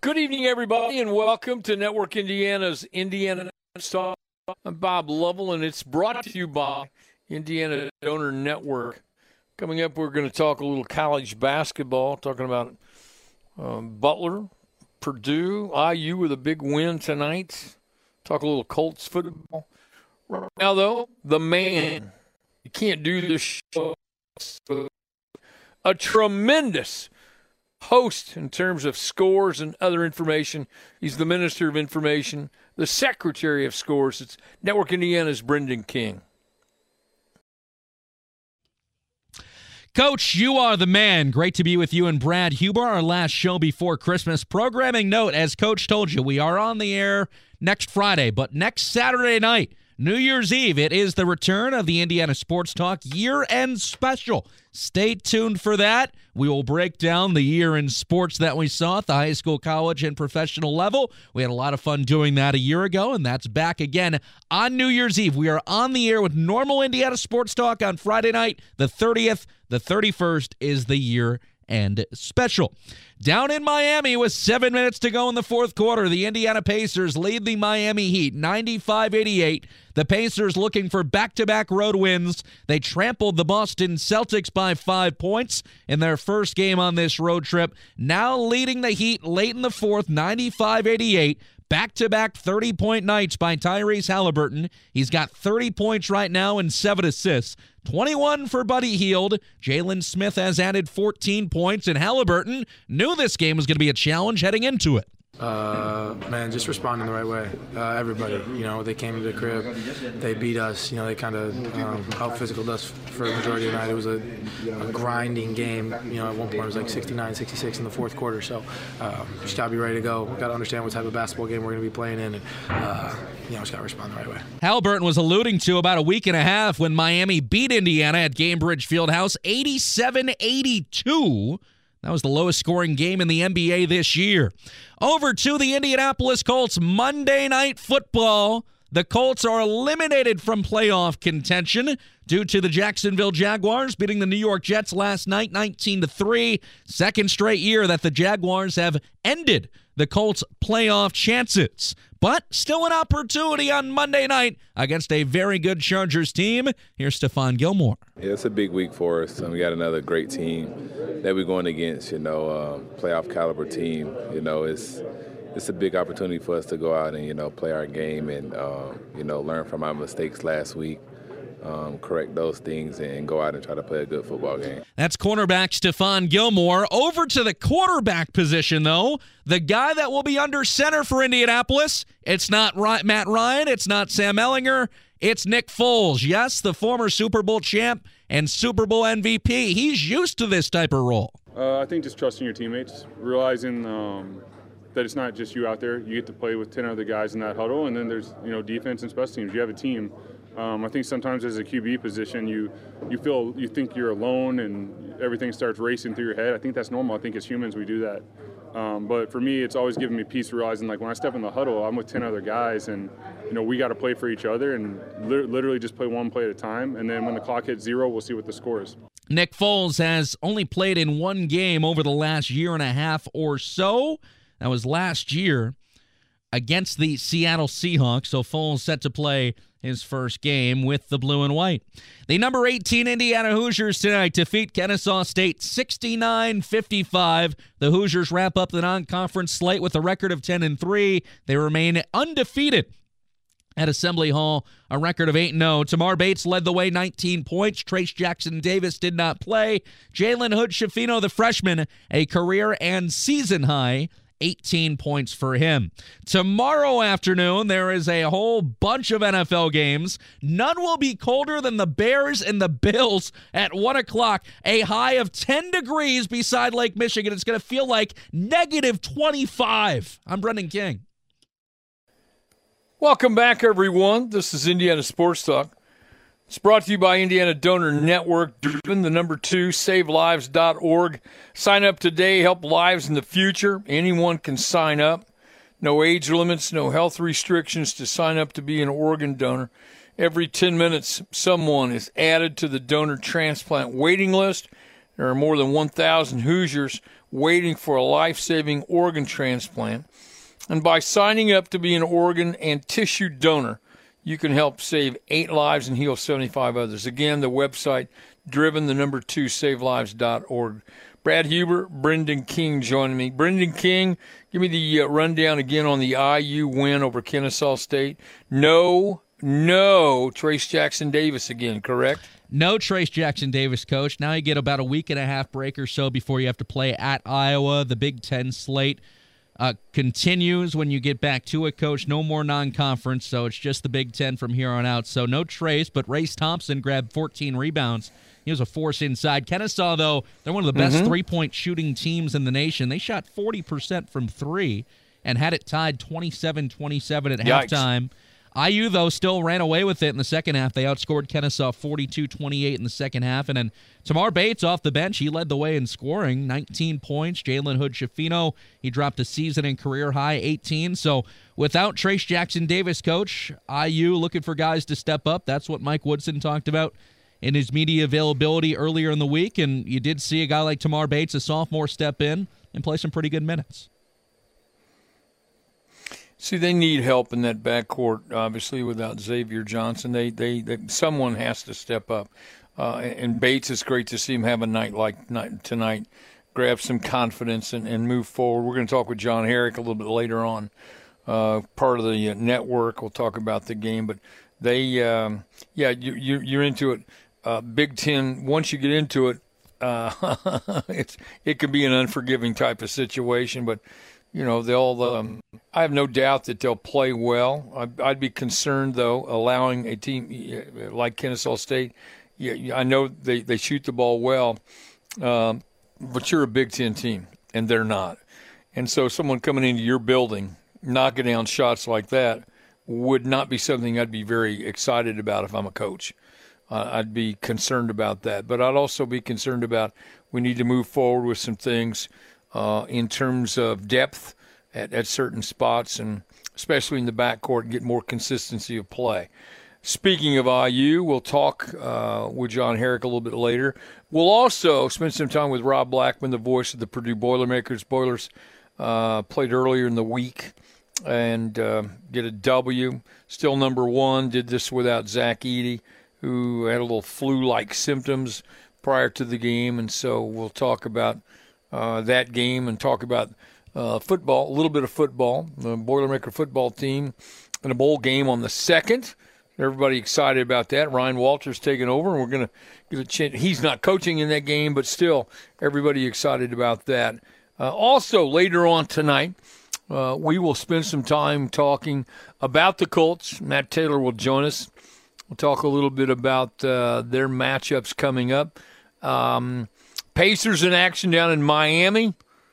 Good evening, everybody, and welcome to Network Indiana's Indiana Talk. I'm Bob Lovell, and it's brought to you by Indiana Donor Network. Coming up, we're going to talk a little college basketball, talking about Butler, Purdue, IU with a big win tonight. Talk a little Colts football. Right now, though, the man, you can't do this show. A tremendous host in terms of scores and other information. He's the Minister of Information, the Secretary of Scores. It's Network Indiana's Brendan King. Coach, you are the man. Great to be with you and Brad Huber, our last show before Christmas. Programming note, as Coach told you, we are on the air next Friday, but next Saturday night, New Year's Eve, it is the return of the Indiana Sports Talk year-end special. Stay tuned for that. We will break down the year in sports that we saw at the high school, college, and professional level. We had a lot of fun doing that a year ago, and that's back again on New Year's Eve. We are on the air with normal Indiana Sports Talk on Friday night, the 30th. The 31st is the year-end special. Down in Miami with 7 minutes to go in the fourth quarter, the Indiana Pacers lead the Miami Heat 95-88. The Pacers looking for back-to-back road wins. They trampled the Boston Celtics by 5 points in their first game on this road trip. Now leading the Heat late in the fourth, 95-88. Back-to-back 30-point nights by Tyrese Halliburton. He's got 30 points right now and 7 assists. 21 for Buddy Hield. Jalen Smith has added 14 points, and Halliburton knew this game was going to be a challenge heading into it. Man, just responding the right way. Everybody, they came to the crib, they beat us, they kind of out-physicaled us for the majority of the night. It was a grinding game. At one point it was like 69-66 in the fourth quarter, so just got to be ready to go. Got to understand what type of basketball game we're going to be playing in, and just got to respond the right way. Halliburton was alluding to about a week and a half when Miami beat Indiana at Gainbridge Fieldhouse 87-82. That was the lowest scoring game in the NBA this year. Over to the Indianapolis Colts, Monday Night Football. The Colts are eliminated from playoff contention due to the Jacksonville Jaguars beating the New York Jets last night 19-3. Second straight year that the Jaguars have ended the Colts' playoff chances. But still an opportunity on Monday night against a very good Chargers team. Here's Stephon Gilmore. Yeah, it's a big week for us. We got another great team that we're going against, playoff caliber team. It's a big opportunity for us to go out and, play our game and, learn from our mistakes last week. Correct those things and go out and try to play a good football game. That's cornerback Stephon Gilmore. Over to the quarterback position, though. The guy that will be under center for Indianapolis, it's not Matt Ryan, it's not Sam Ehlinger, it's Nick Foles. Yes, the former Super Bowl champ and Super Bowl MVP. He's used to this type of role. I think just trusting your teammates, realizing that it's not just you out there. You get to play with 10 other guys in that huddle, and then there's defense and special teams. You have a team. I think sometimes as a QB position, you think you're alone and everything starts racing through your head. I think that's normal. I think as humans we do that. But for me, it's always given me peace, realizing like when I step in the huddle, I'm with 10 other guys, and we got to play for each other and literally just play one play at a time. And then when the clock hits 0, we'll see what the score is. Nick Foles has only played in one game over the last year and a half or so. That was last year against the Seattle Seahawks. So Foles set to play his first game with the blue and white. The number 18 Indiana Hoosiers tonight defeat Kennesaw State 69-55. The Hoosiers wrap up the non-conference slate with a record of 10-3. They remain undefeated at Assembly Hall, a record of 8-0. Tamar Bates led the way, 19 points. Trace Jackson Davis did not play. Jalen Hood-Schifino, the freshman, a career and season high 18 points for him. Tomorrow afternoon, there is a whole bunch of NFL games. None will be colder than the Bears and the Bills at 1 o'clock. A high of 10 degrees beside Lake Michigan. It's going to feel like negative 25. I'm Brendan King. Welcome back, everyone. This is Indiana Sports Talk. It's brought to you by Indiana Donor Network, driven the number 2, savelives.org. Sign up today, help lives in the future. Anyone can sign up. No age limits, no health restrictions to sign up to be an organ donor. Every 10 minutes, someone is added to the donor transplant waiting list. There are more than 1,000 Hoosiers waiting for a life-saving organ transplant. And by signing up to be an organ and tissue donor, you can help save 8 lives and heal 75 others. Again, the website, driven2savelives.org. Brad Huber, Brendan King joining me. Brendan King, give me the rundown again on the IU win over Kennesaw State. No Trace Jackson Davis again, correct? No Trace Jackson Davis, Coach. Now you get about a week and a half break or so before you have to play at Iowa. The Big Ten slate continues when you get back to it, Coach. No more non-conference, so it's just the Big Ten from here on out. So no Trace, but Race Thompson grabbed 14 rebounds. He was a force inside. Kennesaw, though, they're one of the best three-point shooting teams in the nation. They shot 40% from three and had it tied 27-27 at halftime. IU, though, still ran away with it in the second half. They outscored Kennesaw 42-28 in the second half. And then Tamar Bates off the bench, he led the way in scoring, 19 points. Jalen Hood-Schifino, he dropped a season and career high, 18. So without Trace Jackson Davis, Coach, IU looking for guys to step up. That's what Mike Woodson talked about in his media availability earlier in the week. And you did see a guy like Tamar Bates, a sophomore, step in and play some pretty good minutes. See, they need help in that backcourt, obviously, without Xavier Johnson. They someone has to step up. And Bates, it's great to see him have a night like tonight, grab some confidence and move forward. We're going to talk with John Herrick a little bit later on, part of the network. We'll talk about the game. But they, you're into it. Big Ten, once you get into it, it can be an unforgiving type of situation, but you know, I have no doubt that they'll play well. I'd be concerned, though, allowing a team like Kennesaw State. I know they shoot the ball well, but you're a Big Ten team, and they're not. And so someone coming into your building, knocking down shots like that, would not be something I'd be very excited about if I'm a coach. I'd be concerned about that. But I'd also be concerned about we need to move forward with some things in terms of depth at certain spots, and especially in the backcourt, get more consistency of play. Speaking of IU, we'll talk with John Herrick a little bit later. We'll also spend some time with Rob Blackman, the voice of the Purdue Boilermakers. Boilers played earlier in the week and get a W. Still number one. Did this without Zach Edey, who had a little flu-like symptoms prior to the game, and so we'll talk about that game and talk about football, a little bit of football. The Boilermaker football team in a bowl game on the 2nd. Everybody excited about that. Ryan Walters taking over, and we're going to get a chance. He's not coaching in that game, but still everybody excited about that. Also, later on tonight, we will spend some time talking about the Colts. Matt Taylor will join us. We'll talk a little bit about their matchups coming up. Pacers in action down in Miami.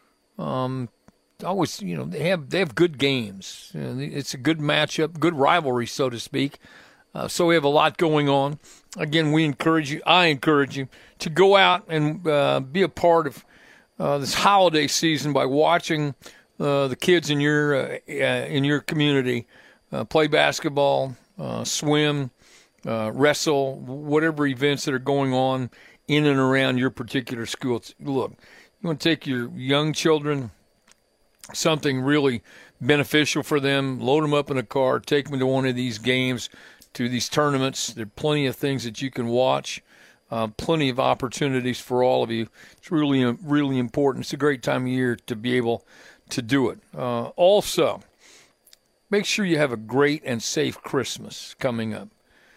Always, they have good games. It's a good matchup, good rivalry, so to speak. So we have a lot going on. Again, I encourage you to go out and be a part of this holiday season by watching the kids in your community play basketball, swim, wrestle, whatever events that are going on in and around your particular school. Look, you want to take your young children, something really beneficial for them, load them up in a car, take them to one of these games, to these tournaments. There are plenty of things that you can watch, plenty of opportunities for all of you. It's really, really important. It's a great time of year to be able to do it. Also, make sure you have a great and safe Christmas coming up.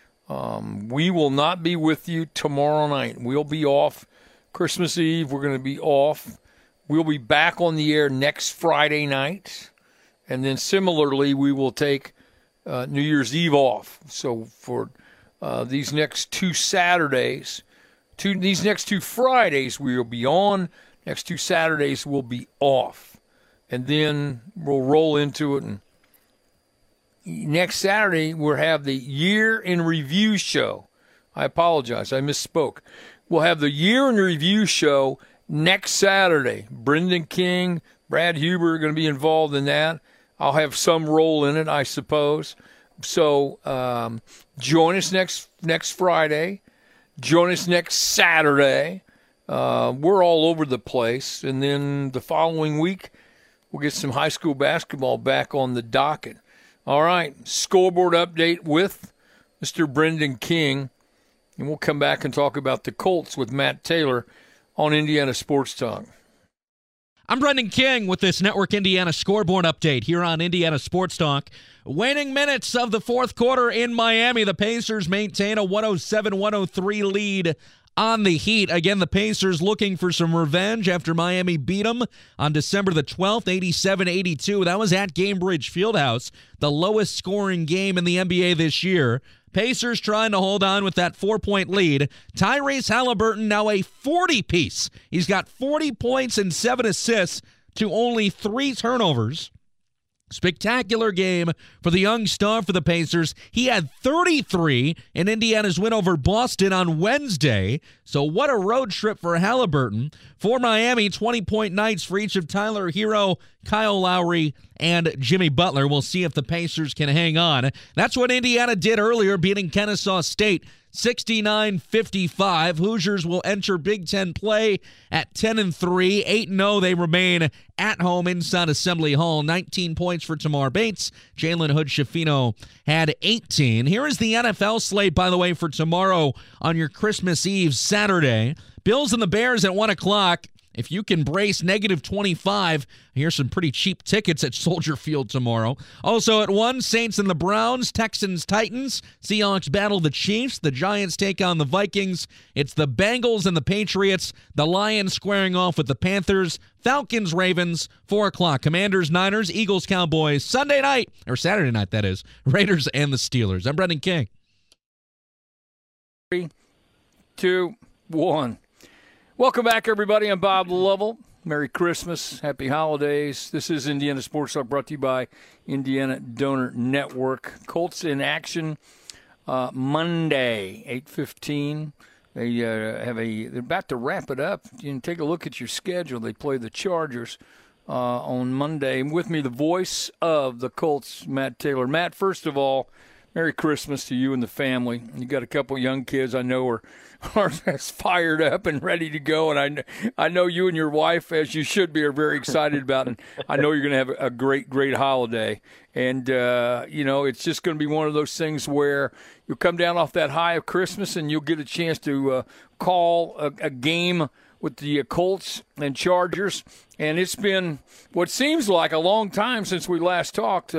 We will not be with you tomorrow night. We'll be off Christmas Eve. We're going to be off. We'll be back on the air next Friday night. And then similarly, we will take New Year's Eve off. So for these next 2 Saturdays, these next 2 Fridays, we will be on. Next 2 Saturdays, we'll be off. And then we'll roll into it. And next Saturday, we'll have the Year in Review show. I apologize. I misspoke. We'll have the Year in Review show next Saturday. Brendan King, Brad Huber are going to be involved in that. I'll have some role in it, I suppose. So join us next Friday. Join us next Saturday. we're all over the place. And then the following week, we'll get some high school basketball back on the docket. All right, scoreboard update with Mr. Brendan King. And we'll come back and talk about the Colts with Matt Taylor on Indiana Sports Talk. I'm Brendan King with this Network Indiana scoreboard update here on Indiana Sports Talk. Waning minutes of the fourth quarter in Miami. The Pacers maintain a 107-103 lead on the Heat. Again, the Pacers looking for some revenge after Miami beat them on December the 12th, 87-82. That was at Gainbridge Fieldhouse, the lowest scoring game in the NBA this year. Pacers trying to hold on with that 4-point lead. Tyrese Halliburton now a 40-piece. He's got 40 points and 7 assists to only 3 turnovers. Spectacular game for the young star for the Pacers. He had 33 in Indiana's win over Boston on Wednesday. So what a road trip for Halliburton. For Miami, 20-point nights for each of Tyler Hero, Kyle Lowry, and Jimmy Butler. We'll see if the Pacers can hang on. That's what Indiana did earlier, beating Kennesaw State 69-55. Hoosiers will enter Big Ten play at 10-3. 8-0, they remain at home inside Assembly Hall. 19 points for Tamar Bates. Jalen Hood-Schifino had 18. Here is the NFL slate, by the way, for tomorrow on your Christmas Eve Saturday. Bills and the Bears at 1 o'clock. If you can brace -25, here's some pretty cheap tickets at Soldier Field tomorrow. Also at 1, Saints and the Browns, Texans, Titans. Seahawks battle the Chiefs. The Giants take on the Vikings. It's the Bengals and the Patriots. The Lions squaring off with the Panthers. Falcons, Ravens, 4 o'clock. Commanders, Niners, Eagles, Cowboys. Sunday night, or Saturday night, that is. Raiders and the Steelers. I'm Brendan King. 3, 2, 1. Welcome back, everybody. I'm Bob Lovell. Merry Christmas. Happy holidays. This is Indiana Sports Talk, brought to you by Indiana Donor Network. Colts in action Monday, 8:15. They're about to wrap it up. You can take a look at your schedule. They play the Chargers on Monday. And with me, the voice of the Colts, Matt Taylor. Matt, first of all, Merry Christmas to you and the family. You got a couple young kids I know are as fired up and ready to go, and I know you and your wife, as you should be, are very excited about it. And I know you're going to have a great holiday. And, it's just going to be one of those things where you'll come down off that high of Christmas and you'll get a chance to call a game with the Colts and Chargers. And it's been what seems like a long time since we last talked,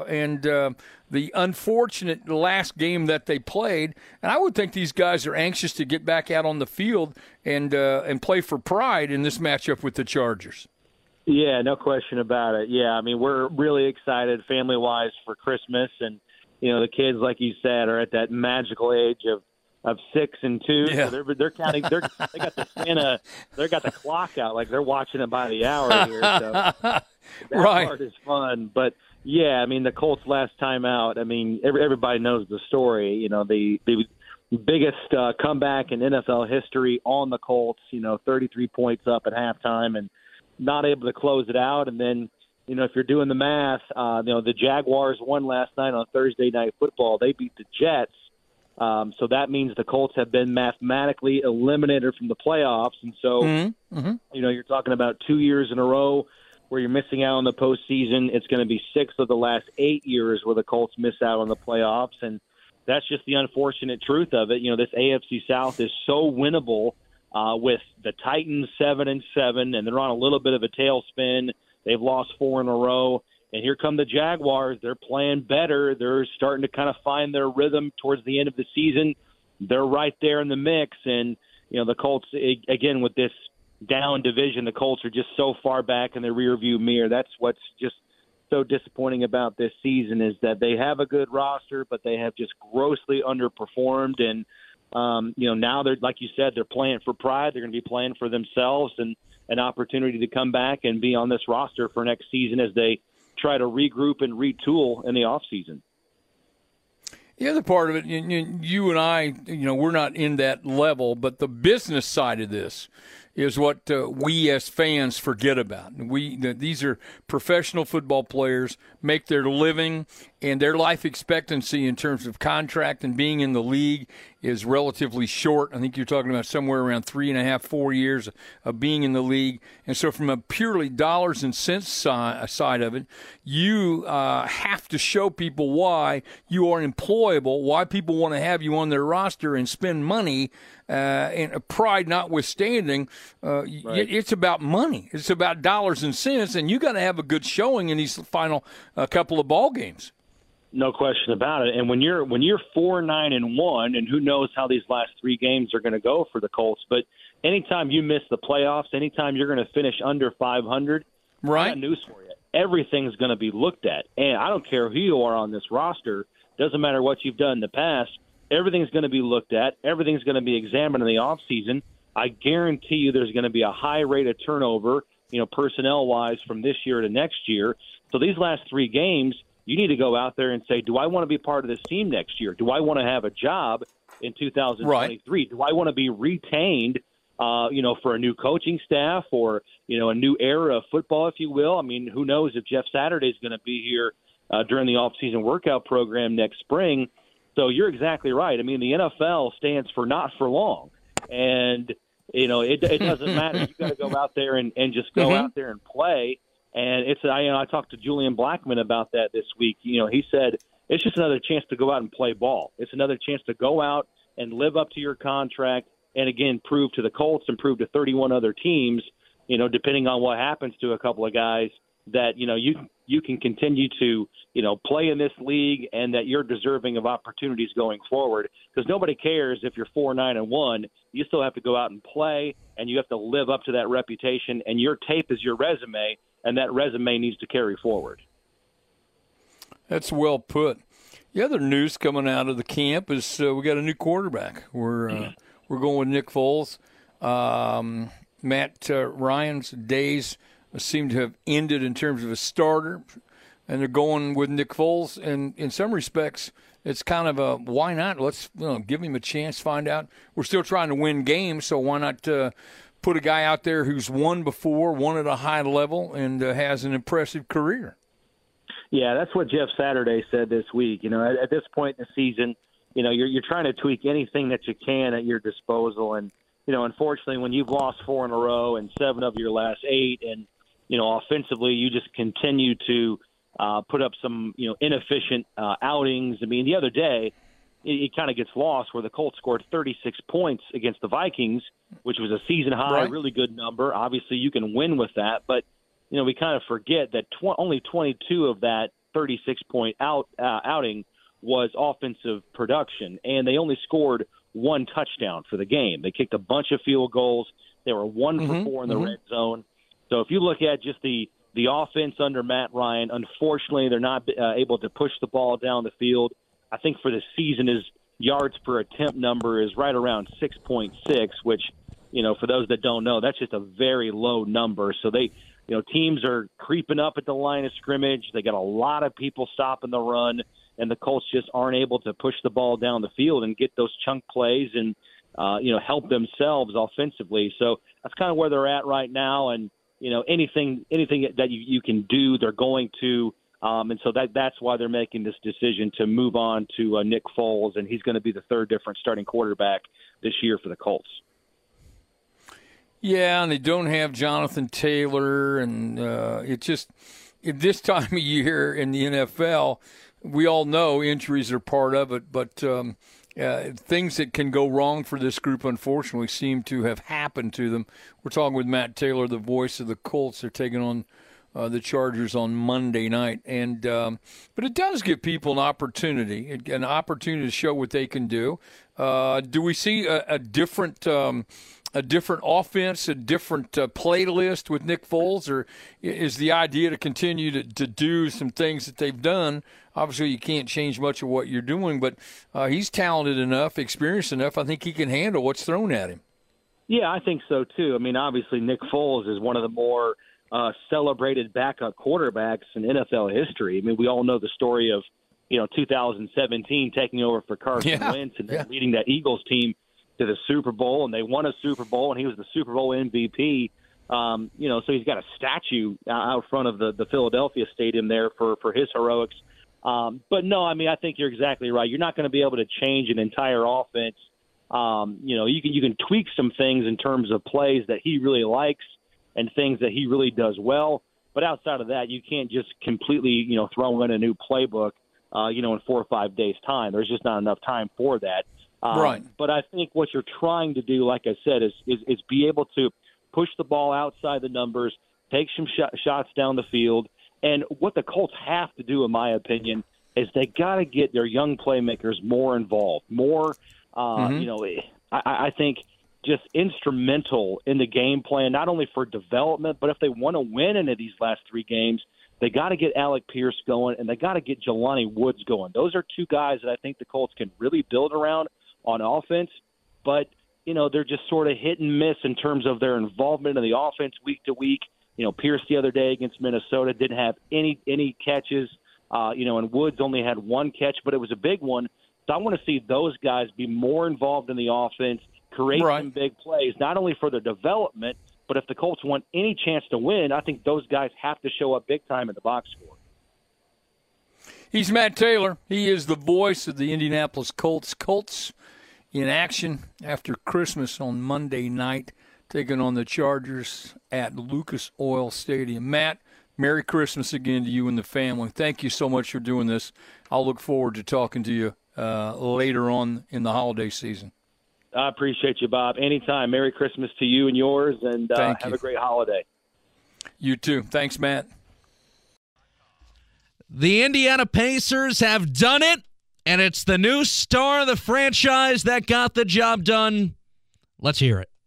the unfortunate last game that they played. And I would think these guys are anxious to get back out on the field and play for pride in this matchup with the Chargers. Yeah, no question about it. Yeah, I mean, we're really excited family-wise for Christmas. And, the kids, like you said, are at that magical age of 6 and 2. Yeah. So they're counting. They got the Santa. They got the clock out, like they're watching it by the hour here. So that right. part is fun. But yeah, I mean, the Colts last time out. I mean, everybody knows the story. The biggest comeback in NFL history on the Colts. 33 points up at halftime and not able to close it out. And then, if you're doing the math, the Jaguars won last night on Thursday Night Football. They beat the Jets. So that means the Colts have been mathematically eliminated from the playoffs. And so, you're talking about 2 years in a row where you're missing out on the postseason. It's going to be 6 of the last 8 years where the Colts miss out on the playoffs. And that's just the unfortunate truth of it. This AFC South is so winnable with the Titans 7-7, and they're on a little bit of a tailspin. They've lost 4 in a row. And here come the Jaguars. They're playing better. They're starting to kind of find their rhythm towards the end of the season. They're right there in the mix. And, the Colts, again, with this down division, the Colts are just so far back in the rearview mirror. That's what's just so disappointing about this season is that they have a good roster, but they have just grossly underperformed. And, now they're, like you said, they're playing for pride. They're going to be playing for themselves and an opportunity to come back and be on this roster for next season as they try to regroup and retool in the offseason. The other part of it, you and I, we're not in that level, but the business side of this is what we as fans forget about. These are professional football players, make their living, and their life expectancy in terms of contract and being in the league is relatively short. I think you're talking about somewhere around 3.5, 4 years of being in the league. And so from a purely dollars and cents side of it, you have to show people why you are employable, why people want to have you on their roster and spend money. And pride notwithstanding, it's about money. It's about dollars and cents, and you got to have a good showing in these final couple of ball games. No question about it. And when you're 4-9-1, and who knows how these last 3 games are going to go for the Colts, but anytime you miss the playoffs, anytime you're going to finish under 500, right? I got news for you. Everything's going to be looked at, and I don't care who you are on this roster. Doesn't matter what you've done in the past. Everything's going to be looked at. Everything's going to be examined in the offseason. I guarantee you there's going to be a high rate of turnover, personnel-wise from this year to next year. So these last 3 games, you need to go out there and say, do I want to be part of this team next year? Do I want to have a job in 2023? Right. Do I want to be retained, for a new coaching staff or, a new era of football, if you will? I mean, who knows if Jeff Saturday is going to be here during the off-season workout program next spring. So you're exactly right. I mean, the NFL stands for not for long. And, it doesn't matter. You got to go out there and just go out there and play. And I talked to Julian Blackmon about that this week. He said it's just another chance to go out and play ball. It's another chance to go out and live up to your contract and, again, prove to the Colts and prove to 31 other teams, depending on what happens to a couple of guys, that, you can continue to, play in this league and that you're deserving of opportunities going forward, because nobody cares if you're 4-9-1. You still have to go out and play, and you have to live up to that reputation, and your tape is your resume, and that resume needs to carry forward. That's well put. The other news coming out of the camp is we got a new quarterback. We're going with Nick Foles. Matt Ryan's days seem to have ended in terms of a starter, and they're going with Nick Foles. And in some respects, it's kind of a why not? Let's give him a chance, find out. We're still trying to win games, so why not put a guy out there who's won before, won at a high level, and has an impressive career? Yeah, that's what Jeff Saturday said this week. At this point in the season, you're trying to tweak anything that you can at your disposal. And, unfortunately, when you've lost 4 in a row and 7 of your last 8, and, offensively you just continue to put up some, inefficient outings. I mean, the other day it kind of gets lost where the Colts scored 36 points against the Vikings, which was a season high, really good number. Obviously, you can win with that, but we kind of forget that only 22 of that 36-point outing was offensive production, and they only scored 1 touchdown for the game. They kicked a bunch of field goals. They were 1 for 4 in the red zone. So if you look at just the offense under Matt Ryan, unfortunately, they're not able to push the ball down the field. I think for the season, his yards per attempt number is right around 6.6, which, for those that don't know, that's just a very low number. So they, teams are creeping up at the line of scrimmage. They got a lot of people stopping the run, and the Colts just aren't able to push the ball down the field and get those chunk plays and, help themselves offensively. So that's kind of where they're at right now. And, anything that you can do, they're going to. And so that's why they're making this decision to move on to Nick Foles, and he's going to be the 3rd different starting quarterback this year for the Colts. Yeah, and they don't have Jonathan Taylor, and it just at this time of year in the NFL, we all know injuries are part of it, but things that can go wrong for this group, unfortunately, seem to have happened to them. We're talking with Matt Taylor, the voice of the Colts. They're taking on the Chargers on Monday night, and but it does give people an opportunity to show what they can do. Do we see a different offense, a different playlist with Nick Foles, or is the idea to continue to do some things that they've done? Obviously, you can't change much of what you're doing, but he's talented enough, experienced enough. I think he can handle what's thrown at him. Yeah, I think so, too. I mean, obviously, Nick Foles is one of the more celebrated backup quarterbacks in NFL history. I mean, we all know the story of, 2017 taking over for Carson Wentz and then leading that Eagles team to the Super Bowl, and they won a Super Bowl, and he was the Super Bowl MVP. So he's got a statue out front of the Philadelphia Stadium there for his heroics. But no, I mean, I think you're exactly right. You're not going to be able to change an entire offense You can tweak some things in terms of plays that he really likes and things that he really does well. But outside of that, you can't just completely, throw in a new playbook, in 4 or 5 days' time. There's just not enough time for that. Right. But I think what you're trying to do, like I said, is be able to push the ball outside the numbers, take some shots down the field. And what the Colts have to do, in my opinion, is they got to get their young playmakers more involved, more, I think just instrumental in the game plan, not only for development, but if they want to win into these last 3 games, they got to get Alec Pierce going, and they got to get Jelani Woods going. Those are 2 guys that I think the Colts can really build around on offense, but, they're just sort of hit and miss in terms of their involvement in the offense week to week. Pierce the other day against Minnesota didn't have any catches, and Woods only had 1 catch, but it was a big one. So I want to see those guys be more involved in the offense, create some big plays, not only for their development, but if the Colts want any chance to win, I think those guys have to show up big time in the box score. He's Matt Taylor. He is the voice of the Indianapolis Colts. Colts in action after Christmas on Monday night, taking on the Chargers at Lucas Oil Stadium. Matt, Merry Christmas again to you and the family. Thank you so much for doing this. I'll look forward to talking to you later on in the holiday season. I appreciate you, Bob. Anytime. Merry Christmas to you and yours, and have a great holiday. You too. Thanks, Matt. The Indiana Pacers have done it, and it's the new star of the franchise that got the job done. Let's hear it.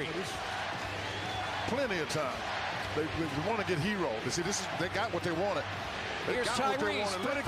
Plenty of time. They want to get hero. See, they got what they wanted. Here's Tyrese for 3.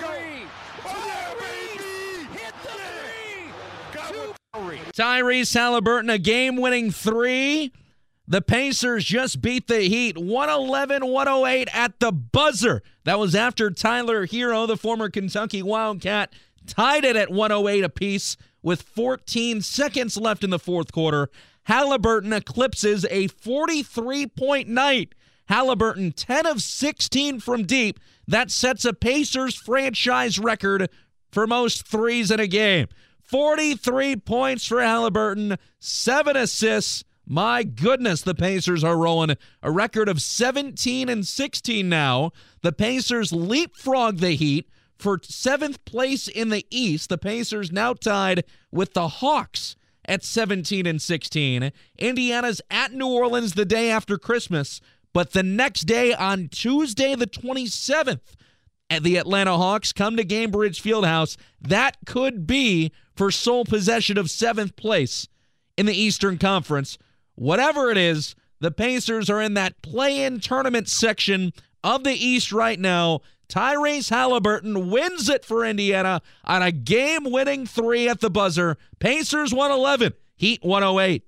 Hit the 3. Tyrese Halliburton, a game-winning 3. The Pacers just beat the Heat 111-108 at the buzzer. That was after Tyler Hero, the former Kentucky Wildcat, tied it at 108 apiece with 14 seconds left in the fourth quarter. Halliburton eclipses a 43-point night. Halliburton 10 of 16 from deep. That sets a Pacers franchise record for most threes in a game. 43 points for Halliburton, 7 assists. My goodness, the Pacers are rolling. A record of 17-16 now. The Pacers leapfrog the Heat for 7th place in the East. The Pacers now tied with the Hawks at 17-16. Indiana's at New Orleans the day after Christmas, but the next day on Tuesday the 27th, the Atlanta Hawks come to Gainbridge Fieldhouse. That could be for sole possession of 7th place in the Eastern Conference. Whatever it is, the Pacers are in that play-in tournament section of the East right now. Tyrese Halliburton wins it for Indiana on a game-winning 3 at the buzzer. Pacers 111, Heat 108.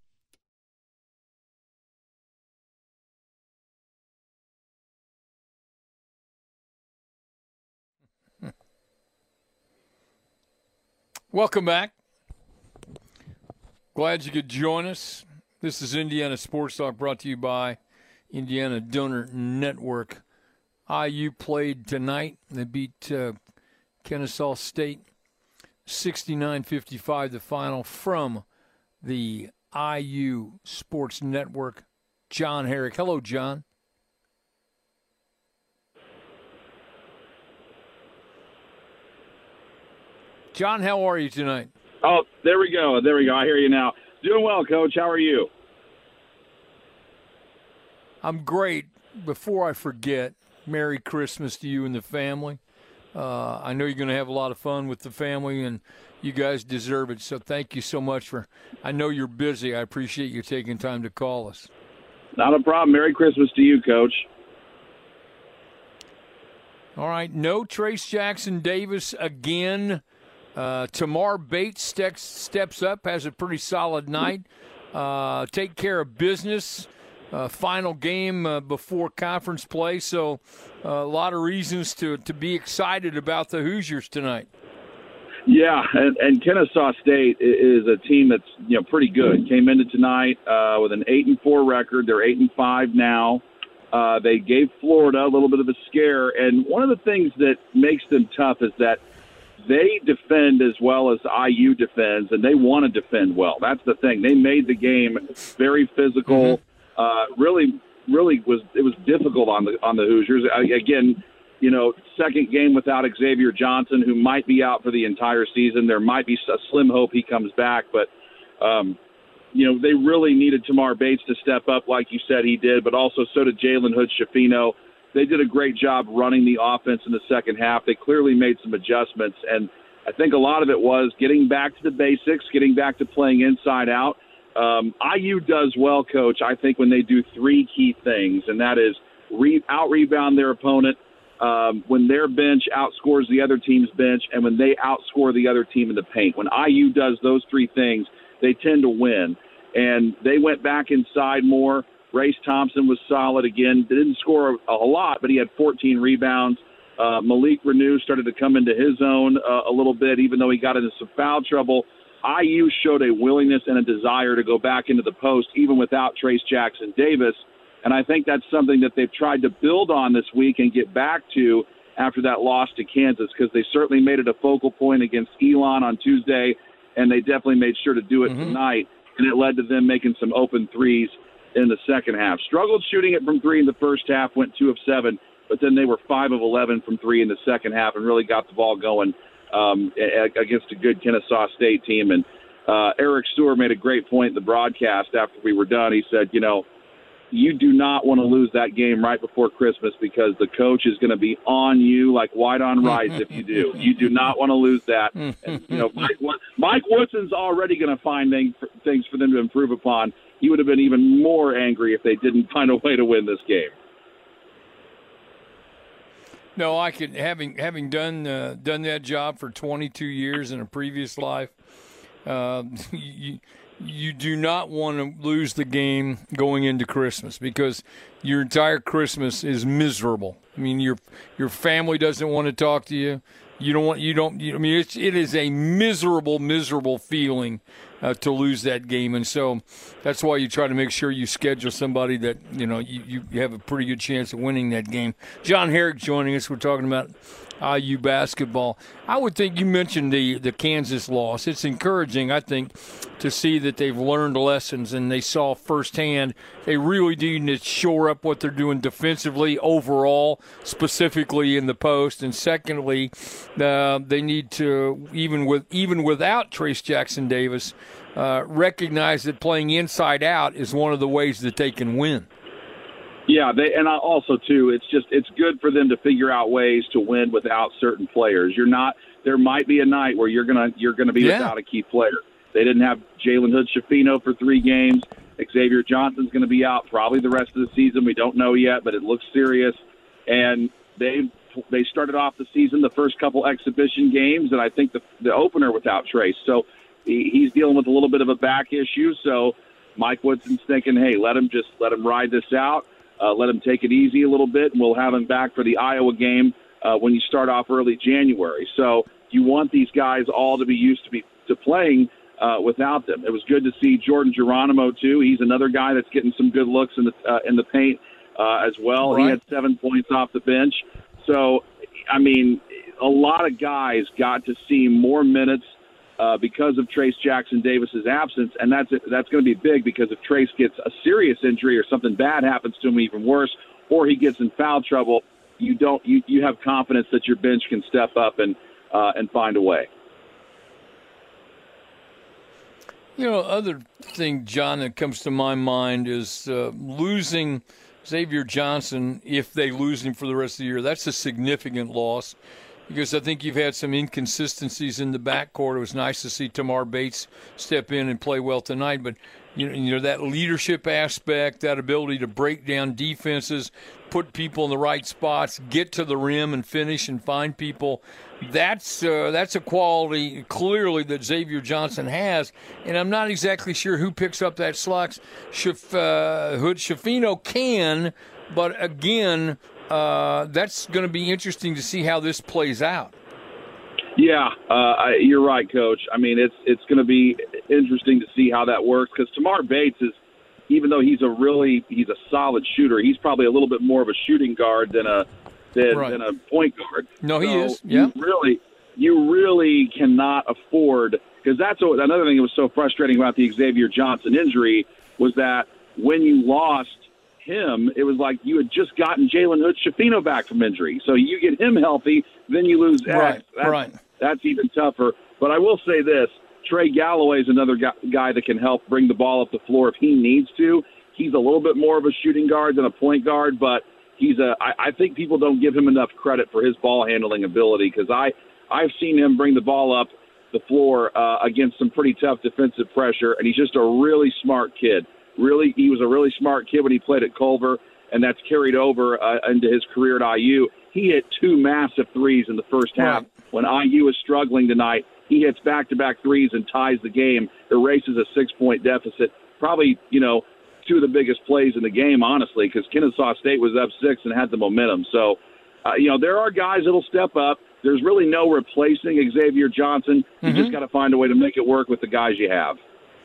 Welcome back. Glad you could join us. This is Indiana Sports Talk, brought to you by Indiana Donor Network. IU played tonight. They beat Kennesaw State 69-55, the final from the IU Sports Network. John Herrick. Hello, John. John, how are you tonight? Oh, there we go. I hear you now. Doing well, Coach. How are you? I'm great. Before I forget, Merry Christmas to you and the family. I know you're going to have a lot of fun with the family, and you guys deserve it. So thank you so much I know you're busy. I appreciate you taking time to call us. Not a problem. Merry Christmas to you, Coach. All right. No Trace Jackson Davis again. Tamar Bates steps up, has a pretty solid night. Take care of business. Final game before conference play, so a lot of reasons to be excited about the Hoosiers tonight. Yeah, and Kennesaw State is a team that's pretty good. Came into tonight with an 8-4 record. They're 8-5 now. They gave Florida a little bit of a scare, and one of the things that makes them tough is that they defend as well as IU defends, and they want to defend well. That's the thing. They made the game very physical. Really was difficult on the Hoosiers. Again, second game without Xavier Johnson, who might be out for the entire season. There might be a slim hope he comes back, but they really needed Tamar Bates to step up, like you said he did, but also so did Jalen Hood-Schifino. They did a great job running the offense in the second half. They clearly made some adjustments, and I think a lot of it was getting back to the basics, getting back to playing inside out. IU does well, Coach, I think, when they do three key things, and that is out-rebound their opponent, when their bench outscores the other team's bench, and when they outscore the other team in the paint. When IU does those three things, they tend to win. And they went back inside more. Race Thompson was solid again. Didn't score a lot, but he had 14 rebounds. Malik Renew started to come into his own a little bit, even though he got into some foul trouble. IU showed a willingness and a desire to go back into the post, even without Trace Jackson Davis. And I think that's something that they've tried to build on this week and get back to after that loss to Kansas, because they certainly made it a focal point against Elon on Tuesday, and they definitely made sure to do it tonight. And it led to them making some open threes in the second half. Struggled shooting it from three in the first half, went 2 of 7, but then they were 5 of 11 from three in the second half and really got the ball going against a good Kennesaw State team. And Eric Stewart made a great point in the broadcast after we were done. He said, you do not want to lose that game right before Christmas, because the coach is going to be on you like white on rice if you do. You do not want to lose that. And, Mike Woodson's already going to find things for them to improve upon. He would have been even more angry if they didn't find a way to win this game. No, I could, having done that job for 22 years in a previous life, you do not want to lose the game going into Christmas, because your entire Christmas is miserable. I mean, your family doesn't want to talk to you. It is a miserable feeling to lose that game. And so that's why you try to make sure you schedule somebody that, you have a pretty good chance of winning that game. John Herrick joining us. We're talking about IU basketball. I would think you mentioned the Kansas loss. It's encouraging, I think, to see that they've learned lessons and they saw firsthand they really do need to shore up what they're doing defensively overall, specifically in the post. And secondly, they need to, even without Trace Jackson Davis, recognize that playing inside out is one of the ways that they can win. Yeah, also too, it's good for them to figure out ways to win without certain players. There might be a night where you're gonna be without a key player. They didn't have Jalen Hood-Schifino for 3 games. Xavier Johnson's going to be out probably the rest of the season. We don't know yet, but it looks serious. And they started off the season, the first couple exhibition games, and I think the opener without Trace. So he's dealing with a little bit of a back issue. So Mike Woodson's thinking, hey, let him ride this out. Let him take it easy a little bit, and we'll have him back for the Iowa game when you start off early January. So you want these guys all to be used to playing without them. It was good to see Jordan Geronimo too. He's another guy that's getting some good looks in the paint as well. Right. He had 7 points off the bench. So, I mean, a lot of guys got to see more minutes because of Trace Jackson Davis's absence, and that's going to be big, because if Trace gets a serious injury or something bad happens to him, even worse, or he gets in foul trouble, you have confidence that your bench can step up and find a way. Other thing, John, that comes to my mind is losing Xavier Johnson. If they lose him for the rest of the year, that's a significant loss, because I think you've had some inconsistencies in the backcourt. It was nice to see Tamar Bates step in and play well tonight, but that leadership aspect, that ability to break down defenses, put people in the right spots, get to the rim and finish and find people, that's a quality clearly that Xavier Johnson has, and I'm not exactly sure who picks up that slack. Hood-Schifino can, but again, that's going to be interesting to see how this plays out. Yeah, you're right, Coach. I mean, it's going to be interesting to see how that works, because Tamar Bates is, even though he's a solid shooter, he's probably a little bit more of a shooting guard than a point guard. No, he is. Yeah. you really cannot afford, because that's another thing that was so frustrating about the Xavier Johnson injury was that when you lost him, it was like you had just gotten Jalen Hood-Schifino back from injury. So you get him healthy, then you lose X. That's even tougher. But I will say this, Trey Galloway is another guy that can help bring the ball up the floor if he needs to. He's a little bit more of a shooting guard than a point guard, but I think people don't give him enough credit for his ball handling ability, because I've seen him bring the ball up the floor against some pretty tough defensive pressure, and he's just a really smart kid. He was a really smart kid when he played at Culver, and that's carried over into his career at IU. He hit 2 massive threes in the first half. When IU was struggling tonight, he hits back-to-back threes and ties the game, erases a 6-point deficit. Probably, 2 of the biggest plays in the game, honestly, because Kennesaw State was up 6 and had the momentum. So, there are guys that will step up. There's really no replacing Xavier Johnson. You just got to find a way to make it work with the guys you have.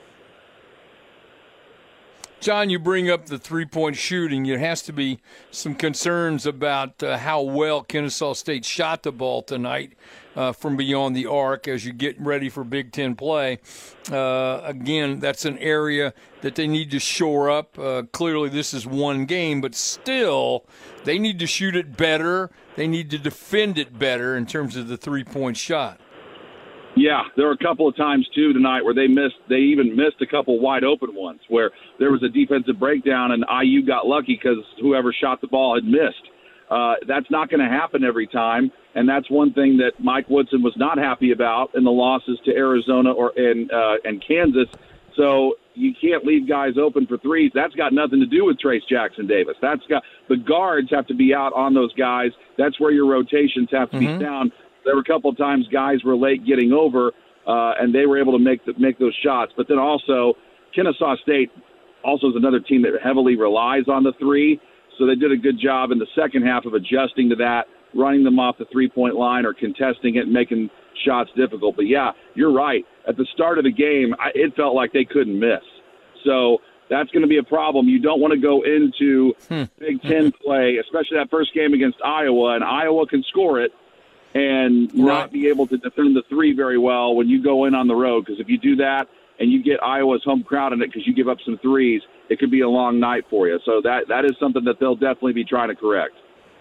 John, you bring up the three-point shooting. There has to be some concerns about how well Kennesaw State shot the ball tonight from beyond the arc as you get ready for Big Ten play. Again, that's an area that they need to shore up. Clearly, this is one game, but still, they need to shoot it better. They need to defend it better in terms of the three-point shot. Yeah, there were a couple of times, too, tonight where they even missed a couple wide-open ones where there was a defensive breakdown and IU got lucky because whoever shot the ball had missed. That's not going to happen every time, and that's one thing that Mike Woodson was not happy about in the losses to Arizona and Kansas. So you can't leave guys open for threes. That's got nothing to do with Trace Jackson Davis. The guards have to be out on those guys. That's where your rotations have to be down. There were a couple of times guys were late getting over, and they were able to make those shots. But then also, Kennesaw State also is another team that heavily relies on the three. So they did a good job in the second half of adjusting to that, running them off the three-point line or contesting it and making shots difficult. But, yeah, you're right. At the start of the game, it felt like they couldn't miss. So that's going to be a problem. You don't want to go into Big Ten play, especially that first game against Iowa, and Iowa can score it, and not be able to defend the three very well when you go in on the road. Because if you do that and you get Iowa's home crowd in it because you give up some threes, it could be a long night for you. So that is something that they'll definitely be trying to correct.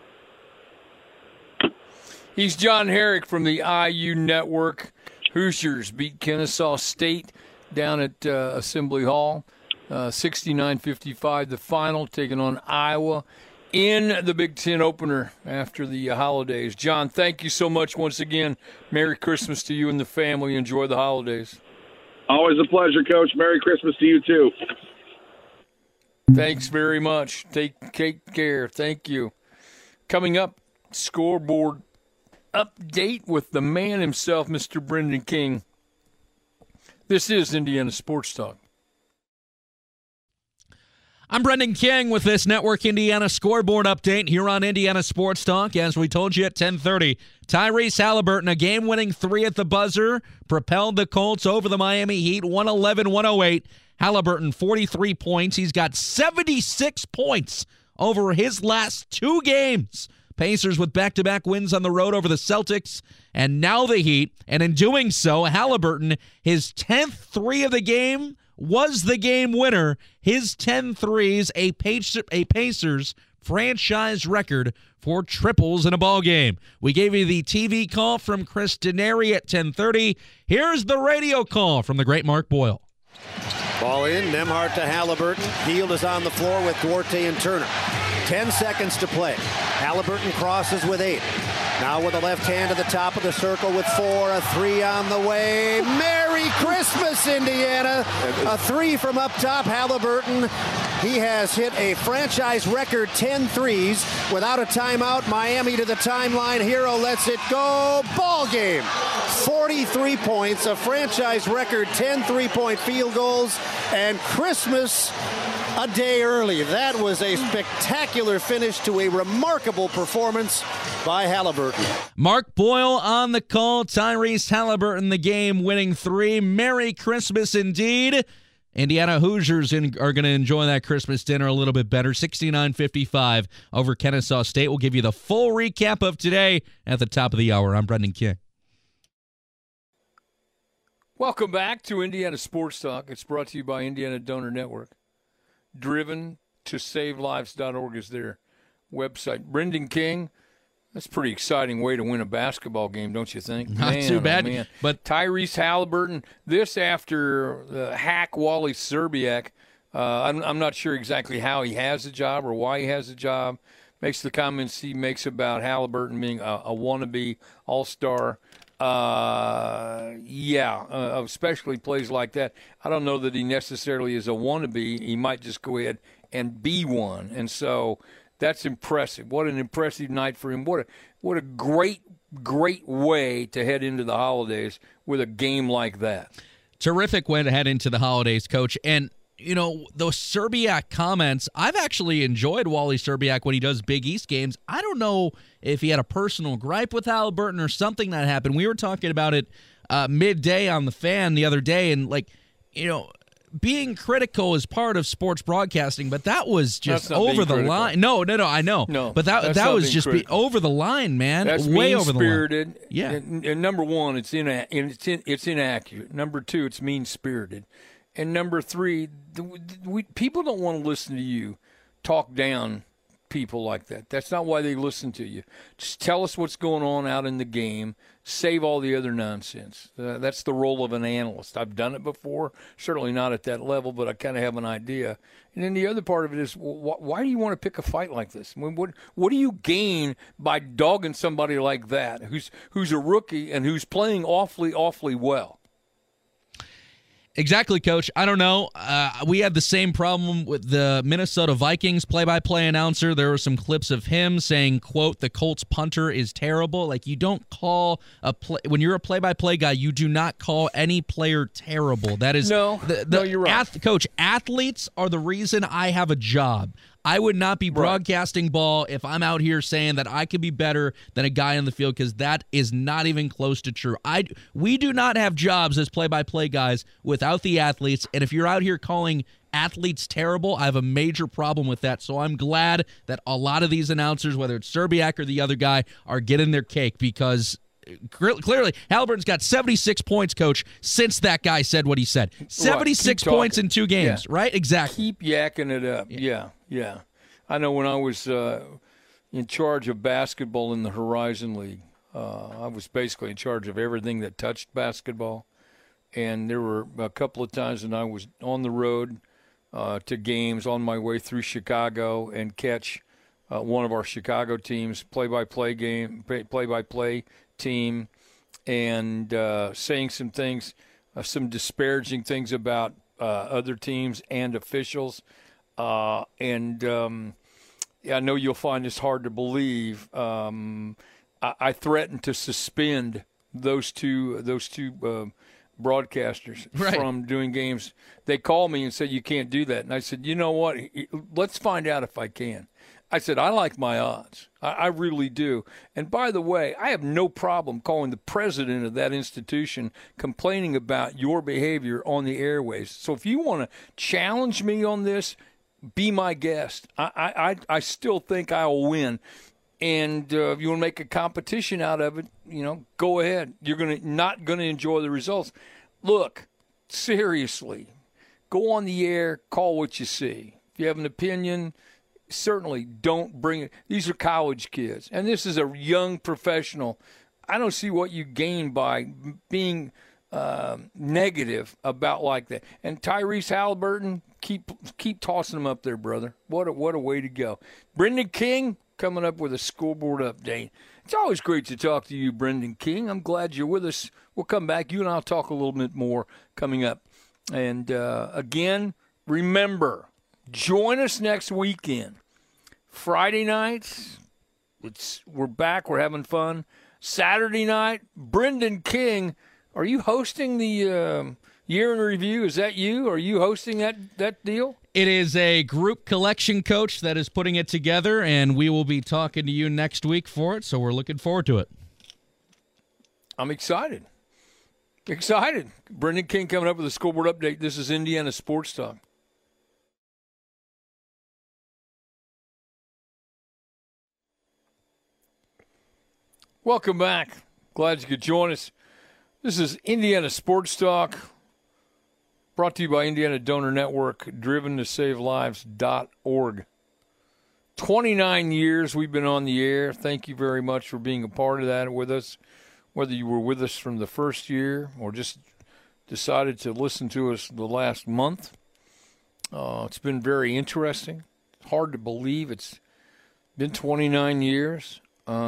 He's John Herrick from the IU Network. Hoosiers beat Kennesaw State down at Assembly Hall, 69-55, the final, taking on Iowa in the Big Ten opener after the holidays. John, thank you so much once again. Merry Christmas to you and the family. Enjoy the holidays. Always a pleasure, Coach. Merry Christmas to you, too. Thanks very much. Take care. Thank you. Coming up, scoreboard update with the man himself, Mr. Brendan King. This is Indiana Sports Talk. I'm Brendan King with this Network Indiana scoreboard update here on Indiana Sports Talk. As we told you at 10:30, Tyrese Halliburton, a game-winning three at the buzzer, propelled the Colts over the Miami Heat 111-108. Halliburton, 43 points. He's got 76 points over his last 2 games. Pacers with back-to-back wins on the road over the Celtics, and now the Heat. And in doing so, Halliburton, his 10th three of the game, was the game winner. His 10 threes, a Pacers franchise record for triples in a ball game. We gave you the TV call from Chris Denari at 10:30. Here's the radio call from the great Mark Boyle. Ball in, Nembhard to Halliburton. Hield is on the floor with Duarte and Turner. 10 seconds to play. Halliburton crosses with 8. Now with the left hand to the top of the circle with 4. A 3 on the way. Merry Christmas, Indiana. A 3 from up top, Halliburton. He has hit a franchise record 10 threes without a timeout. Miami to the timeline. Hero lets it go. Ball game. 43 points, a franchise record 10 3-point field goals, and Christmas a day early. That was a spectacular finish to a remarkable performance by Halliburton. Mark Boyle on the call. Tyrese Halliburton, the game-winning 3. Merry Christmas indeed. Indiana Hoosiers are going to enjoy that Christmas dinner a little bit better. 69-55 over Kennesaw State. We'll give you the full recap of today at the top of the hour. I'm Brendan King. Welcome back to Indiana Sports Talk. It's brought to you by Indiana Donor Network. Driven to SaveLives.org is their website. Brendan King, that's a pretty exciting way to win a basketball game, don't you think? Not too bad. Oh man. But Tyrese Halliburton, this after the hack Wally Szczerbiak. I'm not sure exactly how he has a job or why he has a job. Makes the comments he makes about Halliburton being a wannabe all-star. Especially plays like that. I don't know that he necessarily is a wannabe. He might just go ahead and be one. And so that's impressive. What an impressive night for him. What a great way to head into the holidays with a game like that. Terrific way to head into the holidays, Coach. And you know, those Szczerbiak comments, I've actually enjoyed Wally Szczerbiak when he does Big East games. I don't know if he had a personal gripe with Halliburton or something that happened. We were talking about it midday on the Fan the other day, and, being critical is part of sports broadcasting, but that was just over the line. No, I know. No, but that was just over the line, man. That's way over the line. Mean-spirited. Yeah. And number one, it's inaccurate. Number two, it's mean-spirited. And number three, people don't want to listen to you talk down people like that. That's not why they listen to you. Just tell us what's going on out in the game. Save all the other nonsense. That's the role of an analyst. I've done it before, certainly not at that level, but I kind of have an idea. And then the other part of it is, why do you want to pick a fight like this? I mean, what do you gain by dogging somebody like that who's a rookie and who's playing awfully, awfully well? Exactly, Coach. I don't know. We had the same problem with the Minnesota Vikings play-by-play announcer. There were some clips of him saying, quote, the Colts punter is terrible. Like, you don't call when you're a play-by-play guy, you do not call any player terrible. That is no, you're right. Coach, athletes are the reason I have a job. I would not be broadcasting ball if I'm out here saying that I could be better than a guy on the field, because that is not even close to true. We do not have jobs as play-by-play guys without the athletes, and if you're out here calling athletes terrible, I have a major problem with that. So I'm glad that a lot of these announcers, whether it's Szczerbiak or the other guy, are getting their cake, because clearly Halliburton's got 76 points, Coach, since that guy said what he said. 76 points in 2 games, right? Exactly. Keep yakking it up. Yeah. I know when I was in charge of basketball in the Horizon League, I was basically in charge of everything that touched basketball. And there were a couple of times when I was on the road to games on my way through Chicago and catch one of our Chicago teams, play-by-play team, and saying some things, some disparaging things about other teams and officials. I know you'll find this hard to believe. I threatened to suspend those two broadcasters from doing games. They called me and said, you can't do that. And I said, you know what? Let's find out if I can. I said, I like my odds. I really do. And by the way, I have no problem calling the president of that institution complaining about your behavior on the airways. So if you want to challenge me on this, be my guest. I still think I'll win. And if you want to make a competition out of it, go ahead. You're not going to enjoy the results. Look, seriously, go on the air, call what you see. If you have an opinion, certainly don't bring it. These are college kids, and this is a young professional. I don't see what you gain by being negative about like that. And Tyrese Halliburton, keep tossing him up there, brother. What a way to go. Brendan King coming up with a scoreboard update. It's always great to talk to you, Brendan King. I'm glad you're with us. We'll come back. You and I'll talk a little bit more coming up. And again, remember, join us next weekend. Friday nights, we're back. We're having fun. Saturday night, Brendan King. Are you hosting the Year in Review? Is that you? Are you hosting that deal? It is a group collection, Coach, that is putting it together, and we will be talking to you next week for it, so we're looking forward to it. I'm excited. Brendan King coming up with a scoreboard update. This is Indiana Sports Talk. Welcome back. Glad you could join us. This is Indiana Sports Talk, brought to you by Indiana Donor Network, driven-to-save-lives.org. 29 years we've been on the air. Thank you very much for being a part of that with us, whether you were with us from the first year or just decided to listen to us the last month. It's been very interesting. Hard to believe it's been 29 years.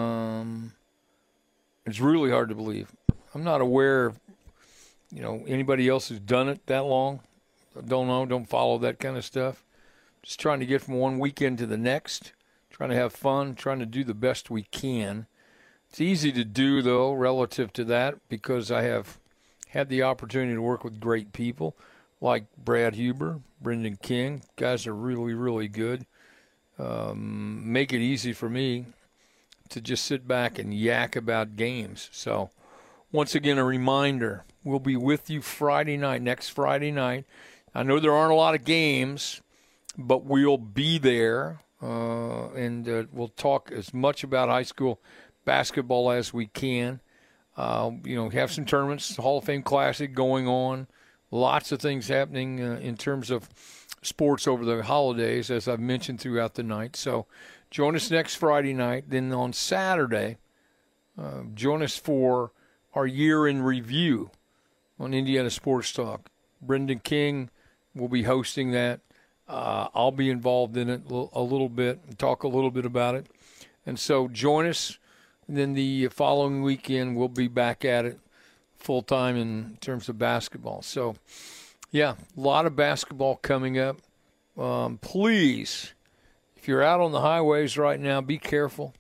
It's really hard to believe. I'm not aware of, anybody else who's done it that long. I don't know. Don't follow that kind of stuff. Just trying to get from one weekend to the next, trying to have fun, trying to do the best we can. It's easy to do, though, relative to that, because I have had the opportunity to work with great people like Brad Huber, Brendan King. Guys are really, really good. Make it easy for me to just sit back and yak about games. So, once again, a reminder, we'll be with you next Friday night. I know there aren't a lot of games, but we'll be there, and we'll talk as much about high school basketball as we can. Have some tournaments, Hall of Fame Classic going on, lots of things happening in terms of sports over the holidays, as I've mentioned throughout the night. So join us next Friday night. Then on Saturday, join us for our year in review on Indiana Sports Talk. Brendan King will be hosting that. I'll be involved in it a little bit and talk a little bit about it. And so join us. And then the following weekend, we'll be back at it full-time in terms of basketball. So, yeah, a lot of basketball coming up. Please, if you're out on the highways right now, be careful.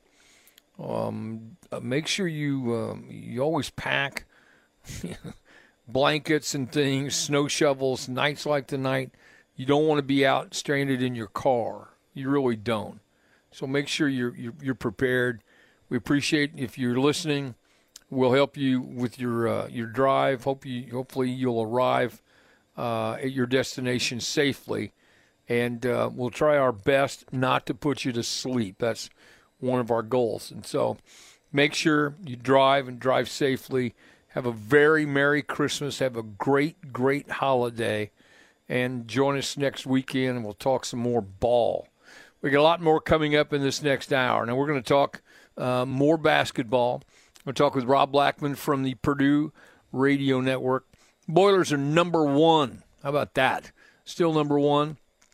Make sure you always pack blankets and things, snow shovels, nights like tonight. You don't want to be out stranded in your car. You really don't. So make sure you're prepared. We appreciate if you're listening. We'll help you with your drive. Hopefully you'll arrive at your destination safely, and we'll try our best not to put you to sleep. That's one of our goals. And so make sure you drive and drive safely. Have a very Merry Christmas. Have a great, great holiday. And join us next weekend, and we'll talk some more ball. We got a lot more coming up in this next hour. Now, we're going to talk more basketball. We'll talk with Rob Blackman from the Purdue Radio Network. Boilers are number one. How about that? Still number one.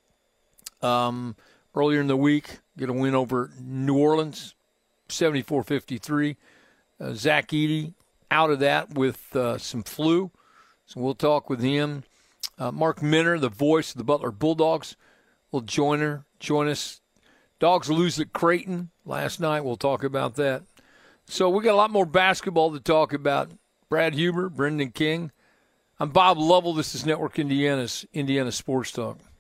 Earlier in the week, get a win over New Orleans, 74-53. Zach Edey out of that with some flu, so we'll talk with him. Mark Minner, the voice of the Butler Bulldogs, will join us. Dogs lose at Creighton last night. We'll talk about that. So we got a lot more basketball to talk about. Brad Huber, Brendan King. I'm Bob Lovell. This is Network Indiana's Indiana Sports Talk.